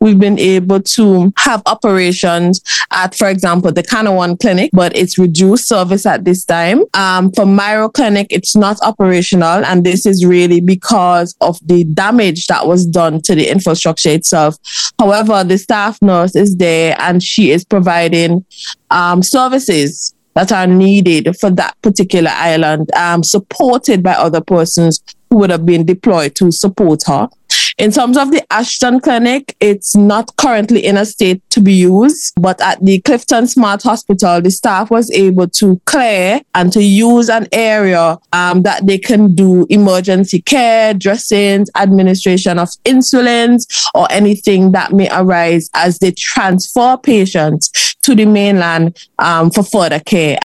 we've been able to have operations at, for example, the Canawan Clinic, but it's reduced service at this time. For Myro Clinic, it's not operational, and this is really because of the damage that was done to the infrastructure itself. However, the staff nurse is there and she is providing services that are needed for that particular island, supported by other persons who would have been deployed to support her. In terms of the Ashton Clinic, it's not currently in a state to be used, but at the Clifton Smart Hospital, the staff was able to clear and to use an area that they can do emergency care, dressings, administration of insulins, or anything that may arise as they transfer patients to the mainland for further care.